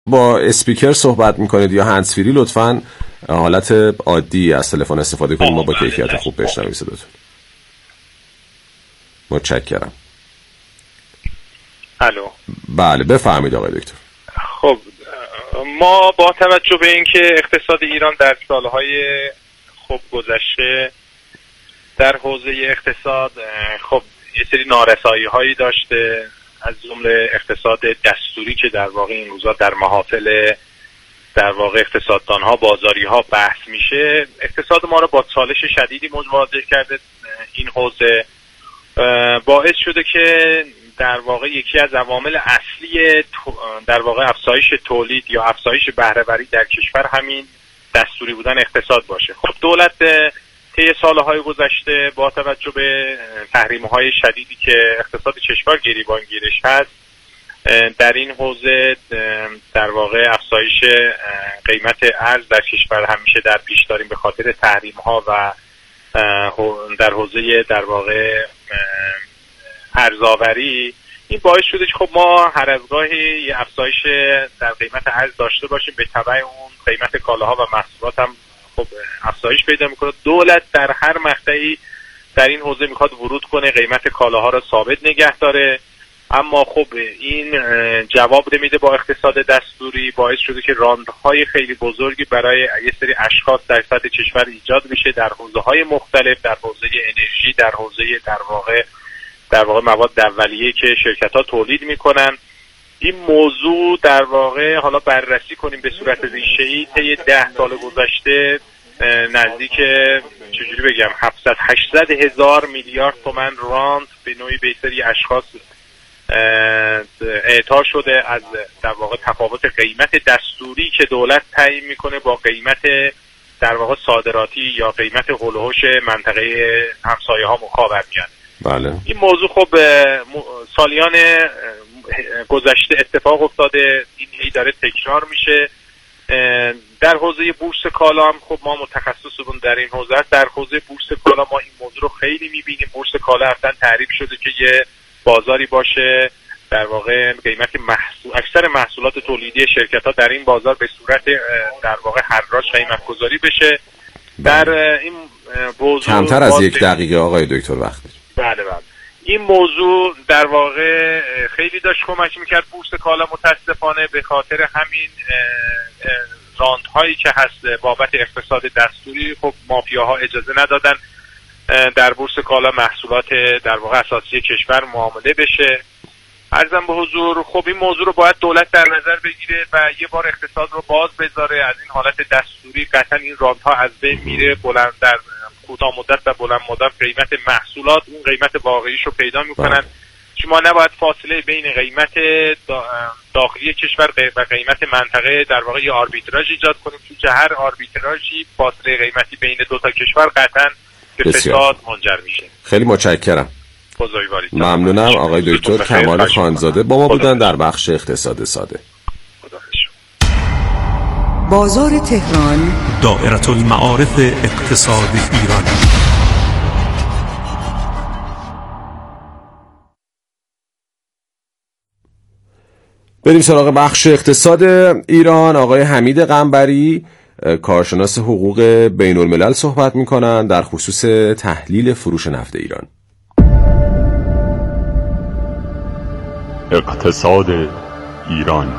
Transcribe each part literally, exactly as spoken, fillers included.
با اسپیکر صحبت میکنید یا هندزفری، لطفاً حالت عادی از تلفن استفاده کنید، ما با کیفیت خوب بشنویم صداتون. متشکرم. الو. بله بفرمایید آقای دکتر. خب ما با توجه به اینکه اقتصاد ایران در سالهای خوب گذشته در حوزه اقتصاد خب یه سری نارسایی هایی داشته، از جمله اقتصاد دستوری که در واقع این روزا در محافل در واقع اقتصاددان ها بازاری ها بحث میشه، اقتصاد ما رو با چالش شدیدی مواجه کرده. این حوزه باعث شده که در واقع یکی از عوامل اصلی در واقع افزایش تولید یا افزایش بهره وری در کشور همین دستوری بودن اقتصاد باشه. خب دولت طی سالهای گذشته با توجه به تحریم‌های شدیدی که اقتصاد کشور گریبانگیرش هست، در این حوزه در واقع افزایش قیمت ارز در کشور همیشه در پیش داریم به خاطر تحریم‌ها و در حوزه در واقع ارزآوری. این باعث شده که خب ما هر از گاهی یه افزایش در قیمت ارز داشته باشیم، به تبع اون قیمت کالاها و محصولات هم خب افزایش پیدا میکنه. دولت در هر مقطعی در این حوزه میخواد ورود کنه، قیمت کالاها را ثابت نگه داره، اما خب این جواب نمیده. با اقتصاد دستوری باعث شده که راندهای خیلی بزرگی برای یه سری اشخاص در سطح کشور ایجاد میشه، در حوزه‌های مختلف، در حوزه انرژی، در حوزه در واقع در واقع مواد اولیه که شرکت‌ها تولید میکنن. این موضوع در واقع حالا بررسی کنیم به صورت ریشه‌ای، طی ده سال گذشته نزدیک چجوری بگم هفتصد هشتصد هزار میلیارد تومان راند به نوعی به سری اشخاص اعطا شده از در واقع تفاوت قیمت دستوری که دولت تعیین میکنه با قیمت در واقع صادراتی یا قیمت هول و هوش منطقه همسایه ها مخابرمیان. بله. این موضوع خب سالیان گذشته اتفاق افتاده، این هی داره تکرار میشه. در حوزه بورس کالا هم خب ما متخصصمون در این حوزه است. در حوزه بورس کالا ما این موضوع رو خیلی میبینیم. بورس کالا اصلا تعریف شده که یه بازاری باشه در واقع قیمت محصول اکثر محصولات تولیدی شرکت ها در این بازار به صورت در واقع حراج قیمت گذاری بشه. در این موضوع کمتر از یک دقیقه آقای دکتر وقت. بله بله. این موضوع در واقع خیلی داشت کمک میکرد بورس کالا. متاسفانه به خاطر همین راندهایی که هست بابت اقتصاد دستوری خب مافیاها اجازه ندادن در بورس کالا محصولات در واقع اساسی کشور معامله بشه. عرضم به حضور خب این موضوع رو باید دولت در نظر بگیره و یه بار اقتصاد رو باز بذاره از این حالت دستوری. قطعا این راندها از بین میره، بلند در کوتاه مدت و بلند مدت قیمت محصولات اون قیمت واقعیش رو پیدا میکنن. شما نباید فاصله بین قیمت داخلی کشور و قیمت منطقه در واقع یه آربیتراژ ایجاد کنیم، چون که هر آربیتراژی فاصله قیمتی بین دو تا کشور قطعا به فساد منجر میشه. خیلی متشکرم. ممنونم. آقای دکتر کمال خانزاده با ما بودن در بخش اقتصاد ساده. بازار تهران، دائره المعارف اقتصاد ایران. بریم سراغ بخش اقتصاد ایران. آقای حمید قنبری کارشناس حقوق بین الملل صحبت می‌کنند در خصوص تحلیل فروش نفت ایران. اقتصاد ایران.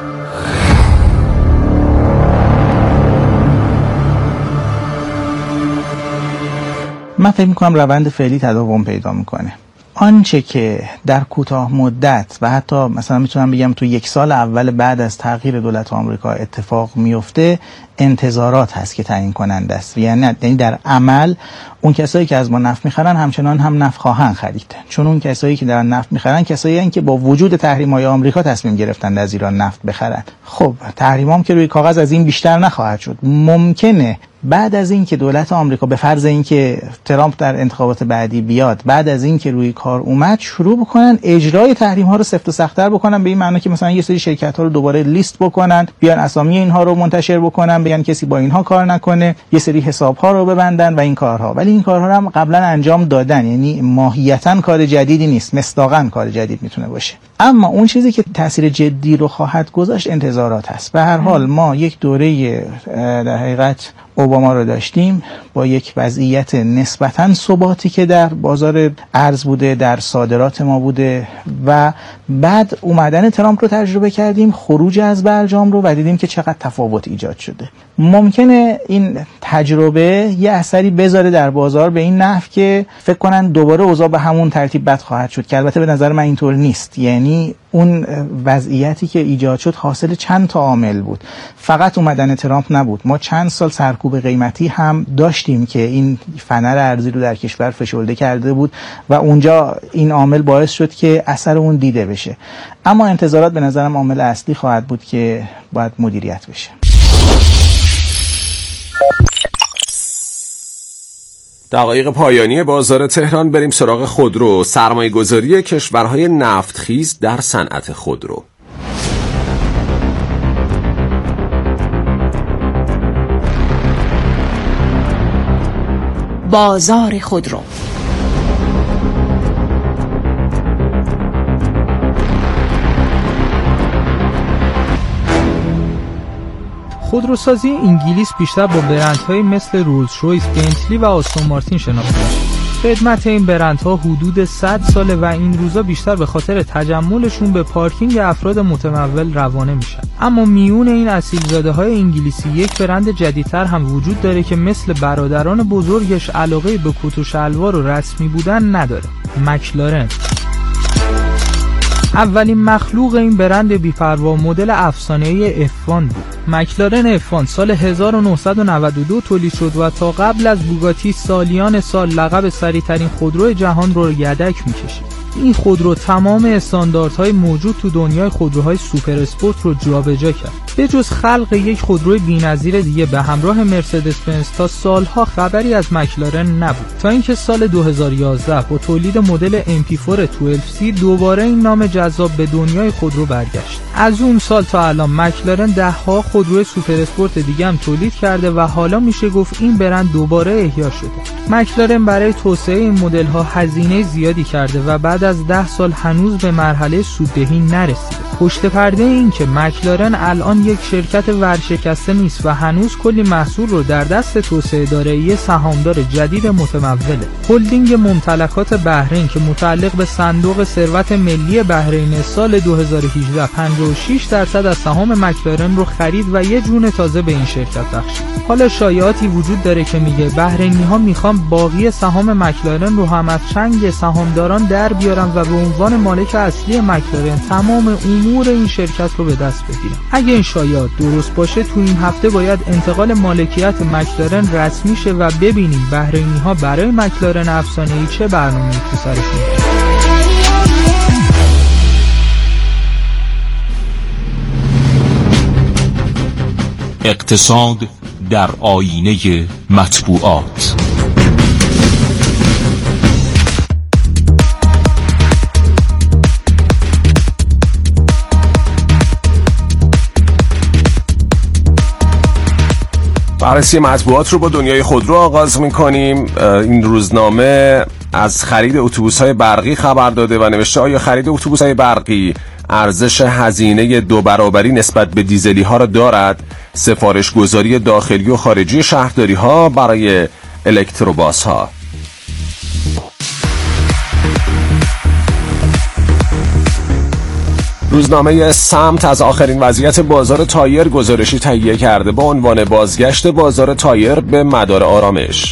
من فکر می‌کنم روند فعلی تداوم پیدا می‌کنه. آنچه که در کوتاه مدت و حتی مثلا میتونم بگم تو یک سال اول بعد از تغییر دولت آمریکا اتفاق میفته، انتظارات هست که تعیین کننده است. یعنی یعنی در عمل اون کسایی که از ما نفت میخرن همچنان هم نفت خواهند خرید، چون اون کسایی که دارن نفت میخرن کسایی هستند که با وجود تحریم‌های آمریکا تصمیم گرفتن از ایران نفت بخرن. خب تحریمام که روی کاغذ از این بیشتر نخواهد شد. ممکنه بعد از این که دولت آمریکا به فرض اینکه ترامپ در انتخابات بعدی بیاد، بعد از این که روی کار اومد، شروع بکنن اجرای تحریم ها رو سفت و سخت‌تر بکنن، به این معنی که مثلا یه سری شرکت ها رو دوباره لیست بکنن، بیان اسامی اینها رو منتشر بکنن، بگن کسی با اینها کار نکنه، یه سری حساب ها رو ببندن و این کارها. ولی این کارها رو هم قبلا انجام دادن، یعنی ماهیتاً کار جدیدی نیست، مصداقاً کار جدید میتونه باشه. اما اون چیزی که تاثیر جدی رو خواهد گذاشت انتظارات هست. به هر حال ما یک دوره در حقیقت اوباما رو داشتیم با یک وضعیت نسبتاً ثباتی که در بازار ارز بوده، در صادرات ما بوده، و بعد اومدن ترامپ رو تجربه کردیم، خروج از برجام رو، و دیدیم که چقدر تفاوت ایجاد شده. ممکنه این تجربه یه اثری بذاره در بازار به این نحو که فکر کنن دوباره اوضاع به همون ترتیب بد خواهد شد، که البته به نظر من اینطور نیست. یعنی اون وضعیتی که ایجاد شد حاصل چند تا عامل بود، فقط اومدن ترامپ نبود. ما چند سال سرکوب قیمتی هم داشتیم که این فنر ارزی رو در کشور فشرده کرده بود و اونجا این عامل باعث شد که اثر اون دیده بشه. اما انتظارات به نظرم عامل اصلی خواهد بود که باید مدیریت بشه. دقایق پایانی بازار تهران، بریم سراغ خودرو. سرمایه گذاری کشورهای نفتخیز در صنعت خودرو. بازار خودرو. خودروسازی انگلیس بیشتر با برندهای مثل رولز رویس، بنتلی و آستون مارتین شناخته میشه. خدمت این برندها حدود صد ساله و این روزا بیشتر به خاطر تجملشون به پارکینگ افراد متمول روانه میشن. اما میون این اصیل‌زاده‌های انگلیسی یک برند جدیدتر هم وجود داره که مثل برادران بزرگش علاقه به کت و شلوار و رسمی بودن نداره. مکلارن اولین مخلوق این برند بی‌پروا مدل افسانه‌ای اف وان بود. مکلارن اف وان سال هزار و نهصد و نود و دو تولید شد و تا قبل از بوگاتی سالیان سال لقب سریع‌ترین خودرو جهان رو یدک می‌کشید. این خودرو تمام استانداردهای موجود تو دنیای خودروهای سوپر اسپورت رو جابجا کرد. به جز خلق یک خودروی بی‌نظیر دیگه به همراه مرسدس بنز تا سالها خبری از مکلارن نبود، تا اینکه سال دو هزار و یازده با تولید مدل ام پی چهار دوازده سی دوباره این نام جذاب به دنیای خودرو برگشت. از اون سال تا الان مکلارن ده ها خودروی سوپر اسپورت دیگه هم تولید کرده و حالا میشه گفت این برند دوباره احیا شده. مکلارن برای توسعه این مدل ها هزینه زیادی کرده و بعد از ده سال هنوز به مرحله سوددهی نرسیده. پشت پرده این که مکلارن الان یک شرکت ورشکسته نیست و هنوز کلی محصول رو در دست توسعه داره، یه سهامدار جدید متموله. هلدینگ ممتلکات بحرین که متعلق به صندوق ثروت ملی بحرین سال دو هزار و هجده پنجاه و شش درصد از سهام مکلارن رو خرید و یه جون تازه به این شرکت بخشید. حالا شایعاتی وجود داره که میگه بحرینی‌ها میخوان باقی سهام مکلارن رو هم از چنگ سهامداران در بیارن و به عنوان مالک اصلی مکلارن تمام امور این شرکت رو به دست بگیرن. اگه این شایعات درست باشه تو این هفته باید انتقال مالکیت مکلارن رسمی شه و ببینیم بحرینی‌ها برای مکلارن افسانه‌ای چه برنامه‌ای تو سرشون دارن. اقتصاد در آینه مطبوعات. بررسی مطبوعات رو با دنیای خودرو آغاز می‌کنیم. این روزنامه از خرید اتوبوس‌های برقی خبر داده و نوشته آیا خرید اتوبوس‌های برقی ارزش هزینه دو برابری نسبت به دیزلی ها را دارد؟ سفارش گذاری داخلی و خارجی شهرداری ها برای الکتروباس ها. روزنامه سمت از آخرین وضعیت بازار تایر گزارشی تهیه کرده با عنوان بازگشت بازار تایر به مدار آرامش.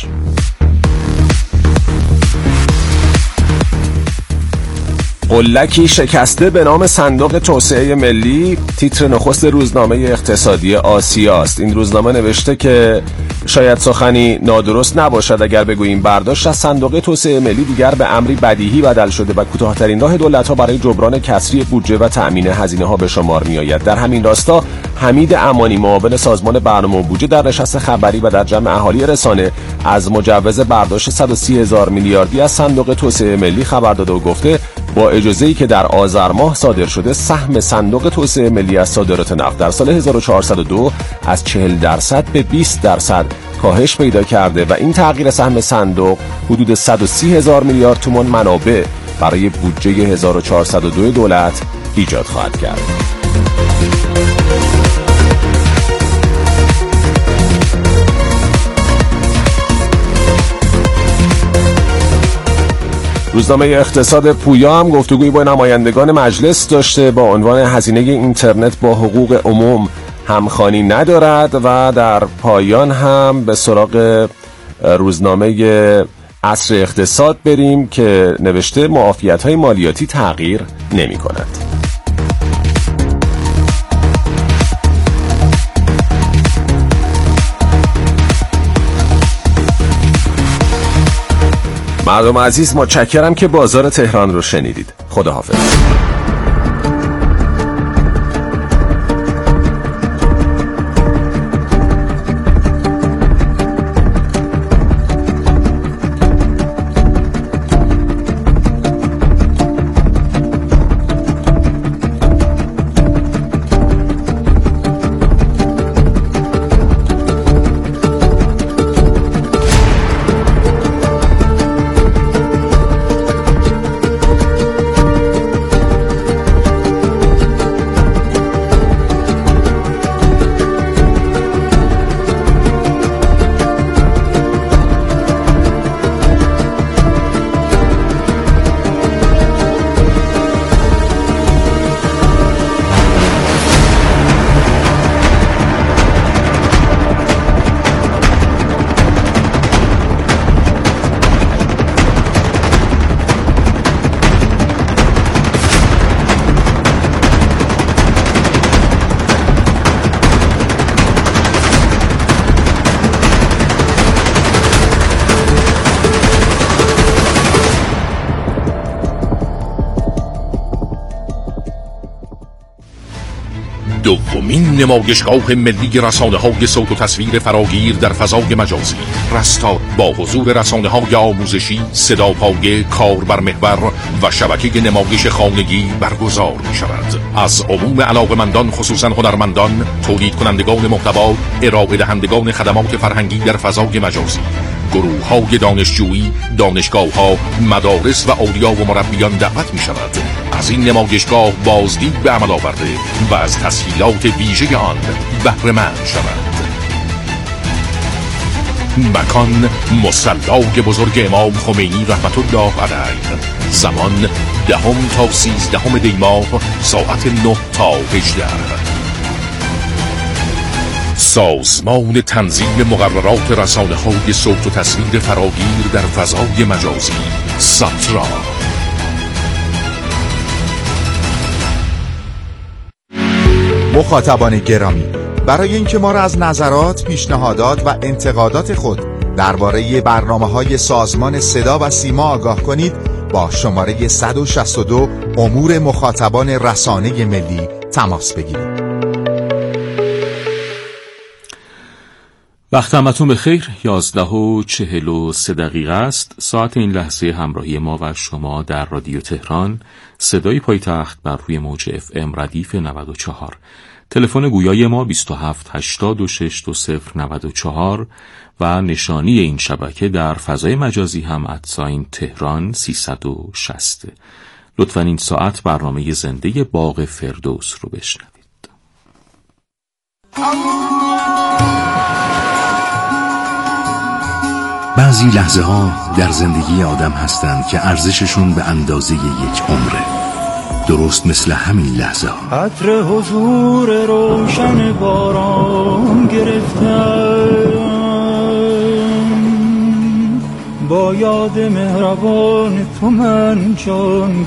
قلکی شکسته به نام صندوق توسعه ملی، تیتر نخست روزنامه اقتصادی آسیا است. این روزنامه نوشته که شاید سخنی نادرست نباشد اگر بگوییم برداشت از صندوق توسعه ملی دیگر به امری بدیهی بدل شده و کوتاه‌ترین راه دولت‌ها برای جبران کسری بودجه و تأمین هزینه‌ها به شمار می‌آید. در همین راستا حمید امانی معاون سازمان برنامه و بودجه در نشست خبری و در جمع اهالی رسانه از مجوز برداشت صد و سی هزار میلیاردی از صندوق توسعه ملی خبر داده و گفته با اجازه‌ای که در آذر ماه صادر شده، سهم صندوق توسعه ملی از صادرات نفت در سال هزار و چهارصد و دو از چهل درصد به بیست درصد کاهش پیدا کرده و این تغییر سهم صندوق حدود صد و سی هزار میلیارد تومان منابع برای بودجه هزار و چهارصد و دو دولت ایجاد خواهد کرد. روزنامه اقتصاد پویا هم گفتگویی با نمایندگان مجلس داشته با عنوان هزینه اینترنت با حقوق عموم همخوانی ندارد و در پایان هم به سراغ روزنامه عصر اقتصاد بریم که نوشته معافیت‌های مالیاتی تغییر نمی‌کند. مردم عزیز، متشکرم که بازار تهران رو شنیدید. خداحافظ. دومین نمایشگاه ملی رسانه‌های صوت و تصویر فراگیر در فضای مجازی رستا با حضور رسانه‌های آموزشی، صداپایه، کاربر محور و شبکه نمایش خانگی برگزار می‌شود. از عموم علاقه‌مندان خصوصا هنرمندان، تولید کنندگان محتوا، ارائه دهندگان خدمات فرهنگی در فضای مجازی، گروه‌های دانشجویی، دانشگاه‌ها، مدارس و اولیا و مربیان دعوت می‌شود از این نمایشگاه بازدید به عمل آورده و از تسهیلات ویژه آن بهره مند شود. مکان مصلی بزرگ امام خمینی رحمت الله علیه. زمان دهم تا سیزدهم دی ماه ساعت نه تا هجده. سازمان تنظیم مقررات رسانه‌های صوت و تصویر فراگیر در فضای مجازی ساترا. مخاطبان گرامی، برای اینکه ما را از نظرات، پیشنهادات و انتقادات خود درباره برنامه‌های سازمان صدا و سیما آگاه کنید، با شماره صد و شصت و دو امور مخاطبان رسانه ملی تماس بگیرید. وقت همتون بخیر. یازده و چهل و سه دقیقه است. ساعت این لحظه همراهی ما و شما در رادیو تهران، صدای پایتخت بر روی موج اف ام ردیف نود و چهار. تلفن گویای ما بیست و هفت هشتاد و شش دو صفر نود و چهار و نشانی این شبکه در فضای مجازی هم ادساین تهران سیصد و شصت. لطفاً این ساعت برنامه زنده باغ فردوس رو بشنوید. بعضی لحظه ها در زندگی آدم هستند که ارزششون به اندازه یک عمره. درست مثل همین لحظه ها. عطر حضور روشن باران گرفتم، با یاد مهربان تو من جان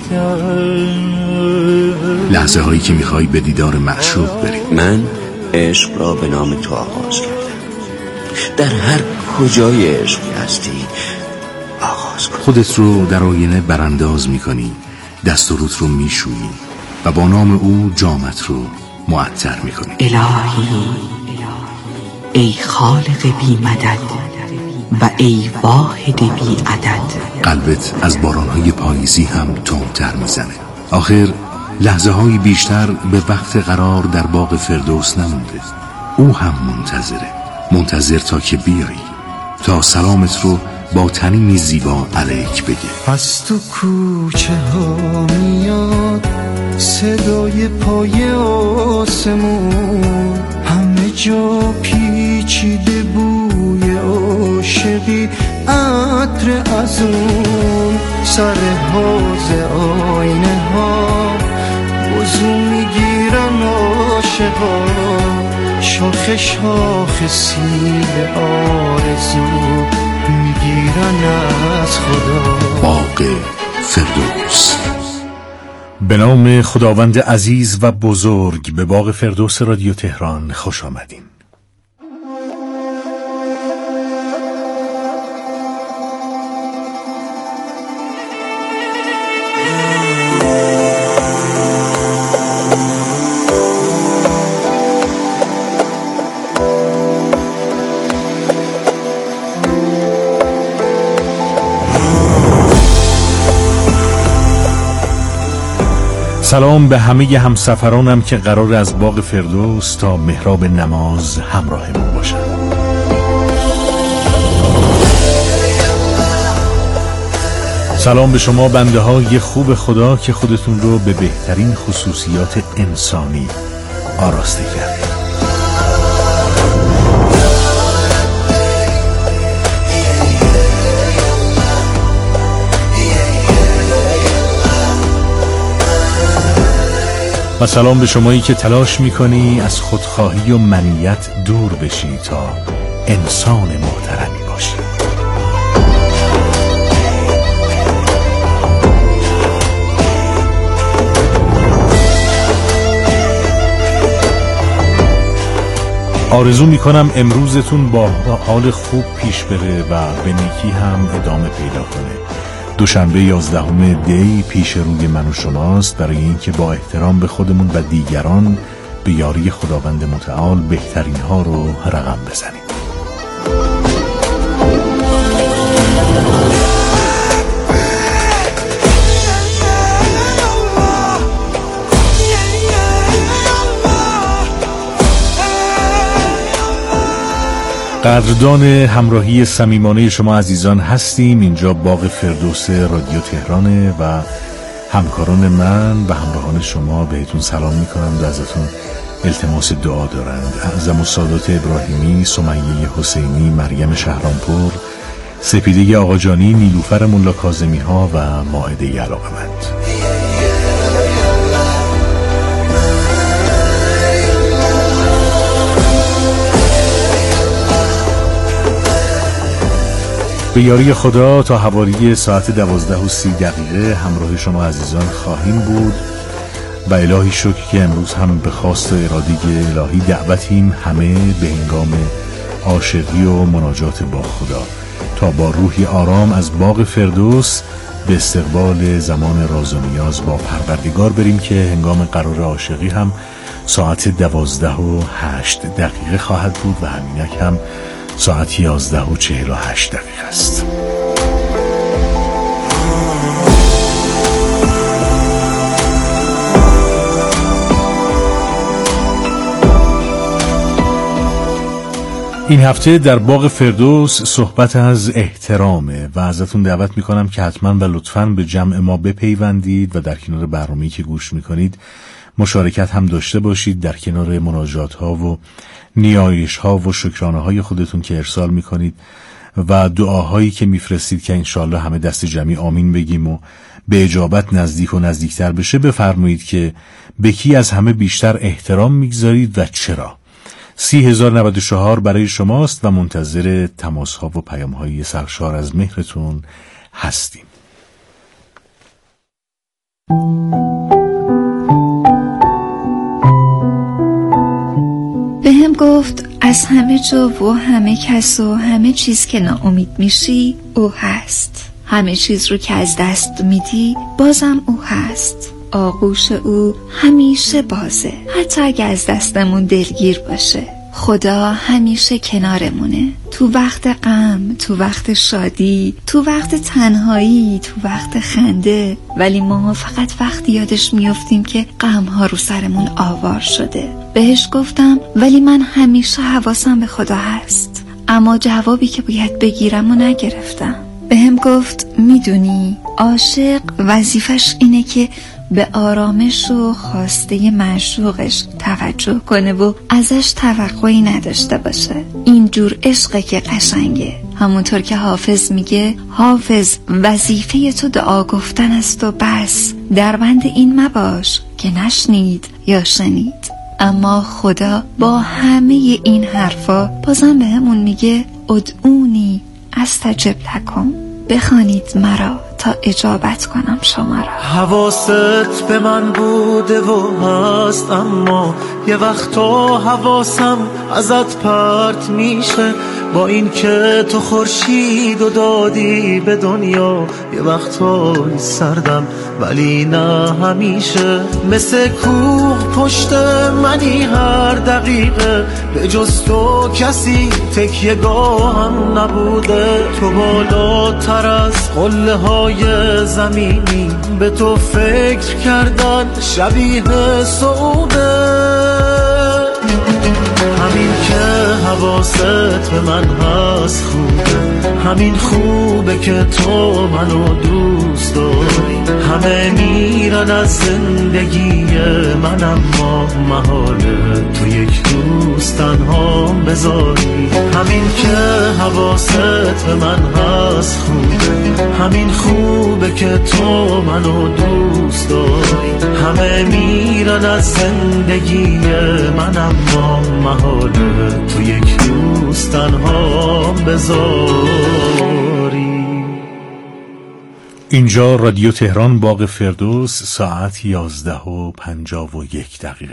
گرفتم. لحظه هایی که میخوای به دیدار معشوق بری. من عشق را به نام تو آغاز کردم. در هر کجای عشقی هستی آغاز کن. خودت رو در آینه برانداز میکنی، دست و روت رو میشویی و با نام او جامت رو معطر میکنی. الهی ای خالق بی مدد و ای واحد بی عدد، قلبت از بارانهای پاییزی هم تندتر میزنه. آخر لحظه های بیشتر به وقت قرار در باغ فردوس نمونده. او هم منتظره، منتظر تا که بیایی، تا سلامت رو با تنینی زیبا علیک بگه. از تو کوچه ها میاد صدای پای آسمون، همه جا پیچیده بوی عاشقی، عطر از اون سر حوض آینه ها وضو میگیرن عاشقا، شاخ شاخ سیب آرزو میگیرن از خدا. باغ فردوس. به نام خداوند عزیز و بزرگ، به باغ فردوس رادیو تهران خوش آمدین. سلام به همه همسفرانم که قرار از باغ فردوس تا محراب نماز همراهمون باشن. سلام به شما بنده های خوب خدا که خودتون رو به بهترین خصوصیات انسانی آراسته کردید. و سلام به شمایی که تلاش میکنی از خودخواهی و منیت دور بشی تا انسان محترمی باشی. آرزو میکنم امروزتون با حال خوب پیش بره و به نیکی هم ادامه پیدا کنه. دوشنبه یازدهم دی پیش روی من و شماست برای اینکه با احترام به خودمون و دیگران به یاری خداوند متعال بهترین ها رو رقم بزنیم. قدردان همراهی صمیمانه شما عزیزان هستیم. اینجا باغ فردوس رادیو تهرانه و همکاران من و همراهان شما بهتون سلام میکنند و ازتون التماس دعا دارند. اعظم السادات ابراهیمی، سمیه حسینی، مریم شهرانپور، سپیده آقاجانی، نیلوفر ملا کاظمی ها و مائده علاقمند. به یاری خدا تا حوالی ساعت دوازده و سی دقیقه همراه شما عزیزان خواهیم بود و الهی شکر که امروز هم به خواست و اراده الهی دعوتیم همه به هنگام عاشقی و مناجات با خدا تا با روحی آرام از باغ فردوس به استقبال زمان راز و نیاز با پروردگار بریم که هنگام قرار عاشقی هم ساعت دوازده و هشت دقیقه خواهد بود و همینک هم ساعت یازده و چهل و هشت دقیقه است. این هفته در باغ فردوس صحبت از احترامه و ازتون دعوت میکنم که حتما و لطفاً به جمع ما بپیوندید و در کنار برنامه‌ای که گوش میکنید مشارکت هم داشته باشید در کنار مناجات ها و نیایش ها و شکرانه های خودتون که ارسال میکنید و دعاهایی که میفرستید که انشالله همه دست جمعی آمین بگیم و به اجابت نزدیک و نزدیکتر بشه. بفرمایید که به کی از همه بیشتر احترام میگذارید و چرا. سی هزار نود و چهار برای شماست و منتظر تماس ها و پیام های سرشار از مهرتون هستیم. به هم گفت از همه جا و همه کس و همه چیز که ناامید میشی او هست. همه چیز رو که از دست میدی بازم او هست. آغوش او همیشه بازه، حتی اگه از دستمون دلگیر باشه. خدا همیشه کنارمونه، تو وقت غم، تو وقت شادی، تو وقت تنهایی، تو وقت خنده. ولی ما فقط وقتی یادش میافتیم که غم‌ها رو سرمون آوار شده. بهش گفتم ولی من همیشه حواسم به خدا هست، اما جوابی که باید بگیرم و نگرفتم. بهم گفت میدونی عاشق وظیفش اینه که به آرامش و خواسته معشوقش توجه کنه و ازش توقعی نداشته باشه. اینجور عشقه که قشنگه. همونطور که حافظ میگه حافظ وظیفه تو دعا گفتن است و بس، در بند این مباش که نشنید یا شنید. اما خدا با همه این حرفا بازم به همون میگه ادعونی استجب لکم، بخوانید مرا تا اجابت کنم شما را. حواست به من بوده و هست، اما یه وقتا حواسم ازت پرت میشه. با این که تو خورشید و دادی به دنیا، یه وقتا سردم ولی نه همیشه. مثل کوه پشت منی هر دقیقه، به جز تو کسی تکیه گاهم نبوده. تو بالاتر از قله های زمینی، به تو فکر کردن شبیه سعوده. همین که حواست به من هست خوبه، همین خوبه که تو منو دوست داری. همه میرن از زندگی من، اما محاله تو یک روز تنها بذاری. همین که حواست به من هست خوبه، همین خوبه که تو منو دوست داری. همه میرن از زندگی من، اما محاله تو یک روز تنها بذاری. اینجا رادیو تهران، باغ فردوس، ساعت یازده و پنجاه و یک دقیقه.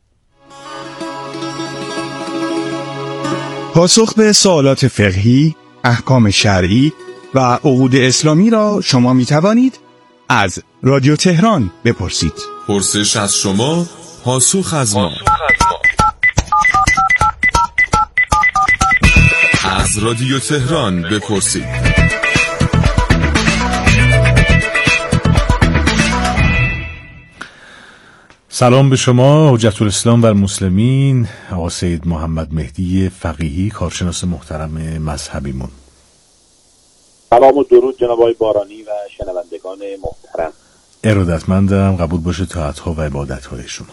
پاسخ به سوالات فقهی، احکام شرعی و عقود اسلامی را شما می توانید از رادیو تهران بپرسید. پرسش از شما، پاسخ از ما. از رادیو تهران بپرسید. سلام به شما حجت الاسلام و المسلمین، آقا سید محمد مهدی فقیهی، کارشناس محترم مذهبیمون. سلام و درود جناب آقای بارانی و شنوندگان محترم. ارادتمندم، قبول باشه طاعت‌ها و عبادت‌های شما.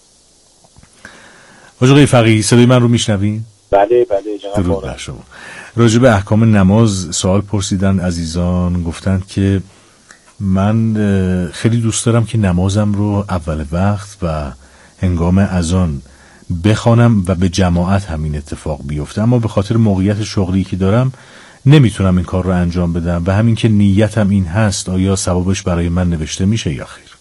آقای فقیهی صدای من رو میشنوین؟ بله بله جناب درود بر شما. راجع به احکام نماز سوال پرسیدن عزیزان، گفتند که من خیلی دوست دارم که نمازم رو اول وقت و هنگام اذان بخوانم و به جماعت همین اتفاق بیفته، اما به خاطر موقعیت شغلی که دارم نمیتونم این کار رو انجام بدم و همین که نیتم این هست، آیا ثوابش برای من نوشته میشه یا خیر؟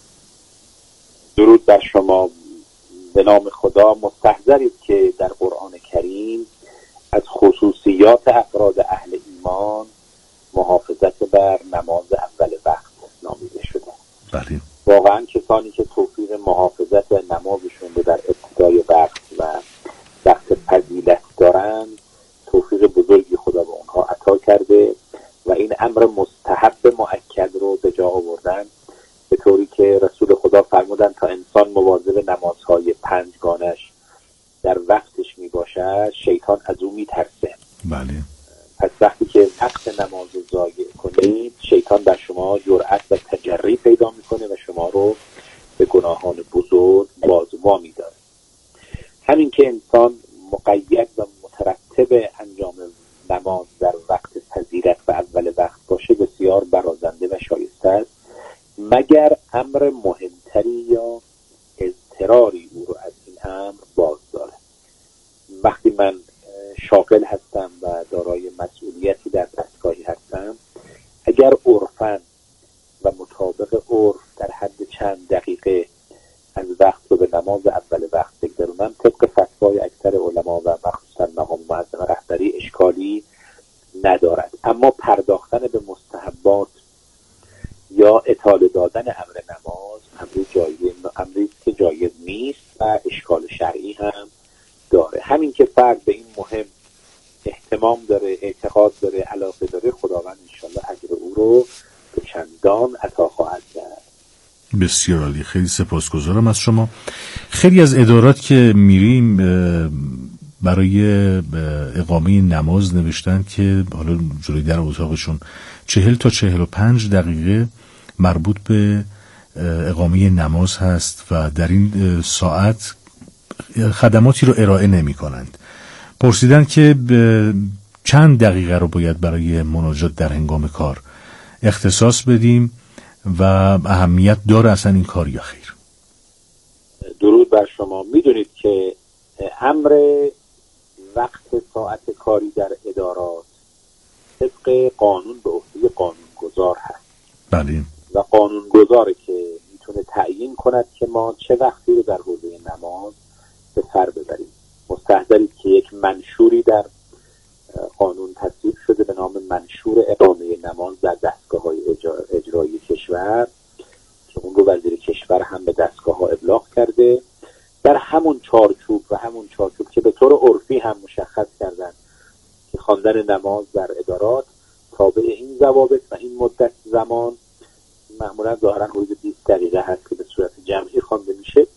درود بر شما. به نام خدا مستحضرید که در قرآن کریم از خصوصیات افراد اهل ایمان محافظت بر نماز اول وقت نامیده شده. بله. واقعا کسانی که توفیق محافظت نمازشون رو در ابتدای وقت و وقت فضیلت دارند، توفیق بزرگی خدا به اونها عطا کرده و این امر مستحب مؤکد رو به جا آوردن، به طوری که رسول خدا فرمودن تا انسان مواظب نمازهای پنجگانش در وقتش می باشد، شیطان از او می ترسه. بله. پس وقتی که وقت نماز رو ضایع کنید، شیطان بر شما جرأت و تجری پیدا میکنه و شما رو به گناهان بزرگ بازوا میداره. همین که انسان مقید و مترتب انجام نماز در وقت فضیلت و اول وقت باشه بسیار برازنده و شایسته است، مگر امر مهمتری یا اضطراری او رو از این امر باز داره. وقتی من شاغل هستم و دارای مسئولیتی در دستگاهی هستم، اگر عرفاً و مطابق عرف در حد چند دقیقه از وقت رو به نماز اول وقت بگذارونم، طبق فتوای اکثر علما و مخصوصاً مقام معظم رهبری اشکالی ندارد. اما پرداختن به مستحبات یا اطاله دادن امر نماز فرد به این مهم اهتمام داره، اعتقاد داره، علاقه داره، خداوند انشالله اجر او رو به چندان عطا خواهد کرد. بسیار عالی، خیلی سپاسگزارم از شما. خیلی از ادارات که میریم برای اقامه نماز نوشتن که حالا جلوی در اتاقشون چهل تا چهل و پنج دقیقه مربوط به اقامه نماز هست و در این ساعت خدماتی رو ارائه نمی کنند. پرسیدن که چند دقیقه رو باید برای مناجات در هنگام کار اختصاص بدیم و اهمیت داره اصلا این کار یا خیر؟ درود بر شما. میدونید که امر وقت ساعت کاری در ادارات طبق قانون به عهده قانونگذار هست. بله. و قانونگذاره که میتونه تعیین کند که ما چه وقتی رو در حوزه نماز به سر ببریم. مستحضرید که یک منشوری در قانون تصویب شده به نام منشور اقامه نماز در دستگاه‌های اجرایی کشور که اون رو وزیر کشور هم به دستگاه‌ها ابلاغ کرده. در همون چارچوب و همون چارچوب که به طور عرفی هم مشخص کردن که خواندن نماز در ادارات تابع این ضوابط و این مدت زمان معمولا ظاهرا حدود بیست دقیقه هست که به صورت جمعی خوانده میشه.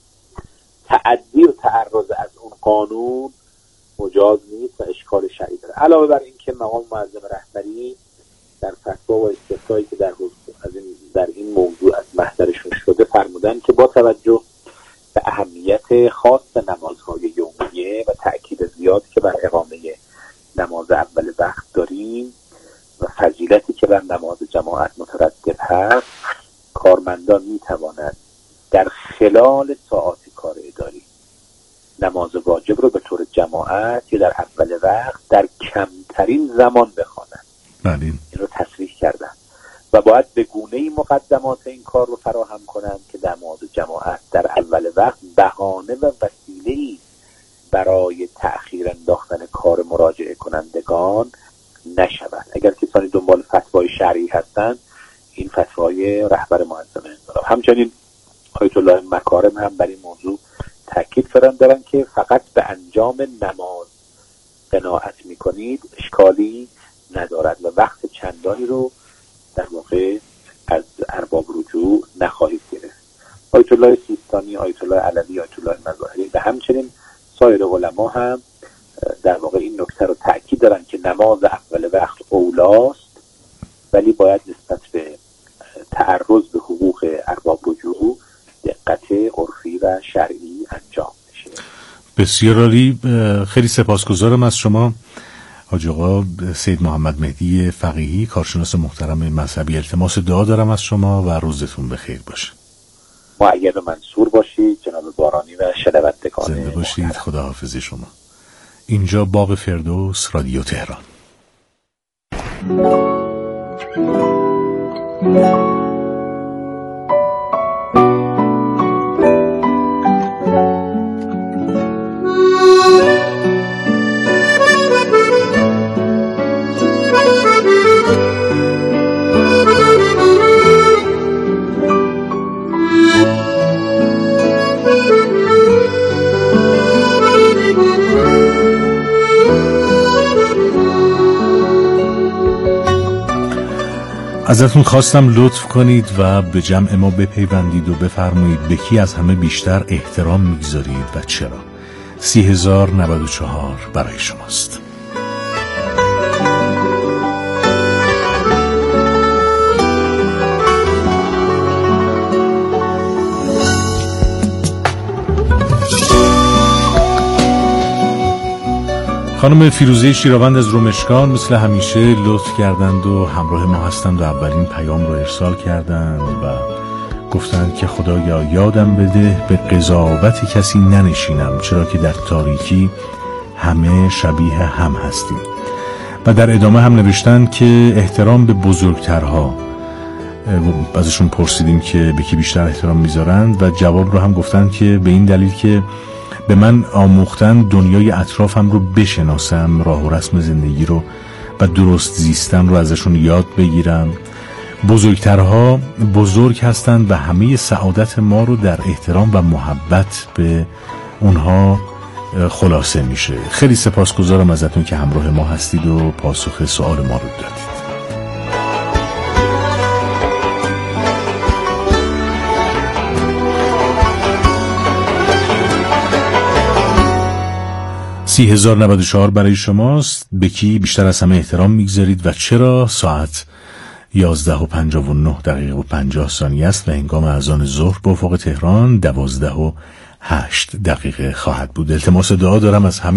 تعدی و تعرض از اون قانون مجاز نیست و اشکال شرعی داره. علاوه بر این که مقام معظم رهبری در فتوا و استفتایی که در از این در این موضوع از محضرشون شده فرمودن که با توجه به اهمیت خاص نمازهای یومیه و تأکید زیاد که بر اقامه نماز اول وقت داریم و فضیلتی که بر نماز جماعت مترتب هست، کارمندان می توانند در خلال ساعات کار اداری نماز واجب رو به طور جماعت یا در اول وقت در کمترین زمان بخوانند. بله. این رو تصریح کردن و باید به گونه‌ای مقدمات این کار رو فراهم کنند که نماز جماعت در اول وقت بهانه و وسیله‌ای برای تأخیر انداختن کار مراجعه کنندگان نشود. اگر کسانی دنبال فتوای شرعی هستند، این فتوای رهبر معظم انقلاب. همچنین آیت الله مکارم هم بر این موضوع تاکید فرمان دارن که فقط به انجام نماز قناعت میکنید اشکالی ندارد و وقت چندانی رو در واقع از ارباب رجوع نخواهید گرفت. آیت الله سیستانی، آیت الله علوی، آیت الله مظاهری و همچنین سایر علما هم در واقع این نکته رو تاکید دارن که نماز اول وقت اولاست، ولی باید نسبت به تعرض به حقوق ارباب رجوع دقت عرفی و شرعی انجام بشه. بسیار عالی، خیلی سپاسگزارم از شما حاج آقا سید محمد مهدی فقیهی، کارشناس محترم مذهبی. التماس دعا دارم از شما و روزتون بخیر باشه. مؤید و منصور باشید جناب بارانی و شنوندگان. زنده باشید. خداحافظ شما. اینجا باغ فردوس، رادیو تهران. ازتون خواستم لطف کنید و به جمع ما بپیوندید و بفرمایید به کی از همه بیشتر احترام میگذارید و چرا. سی هزار نود و چهار برای شماست. خانم فیروزه شیراوند از رومشگان مثل همیشه لطف کردند و همراه ما هستند و اولین پیام رو ارسال کردند و گفتند که خدایا یادم بده به قضاوت کسی ننشینم، چرا که در تاریکی همه شبیه هم هستیم. و در ادامه هم نوشتند که احترام به بزرگترها، ازشون پرسیدیم که به کی بیشتر احترام میذارند و جواب رو هم گفتند که به این دلیل که به من آموختن دنیای اطرافم رو بشناسم، راه و رسم زندگی رو و درست زیستن رو ازشون یاد بگیرم. بزرگترها بزرگ هستند و همه سعادت ما رو در احترام و محبت به اونها خلاصه میشه. خیلی سپاسگزارم ازتون که همراه ما هستید و پاسخ سوال ما رو دادید. سی هزار و نود و چهار برای شماست. به کی بیشتر از همه احترام میگذارید و چرا؟ ساعت یازده و پنجاه و نه دقیقه و پنجاه ثانیه است و هنگام اذان ظهر به افق تهران دوازده و هشت دقیقه خواهد بود. التماس دعا دارم از همه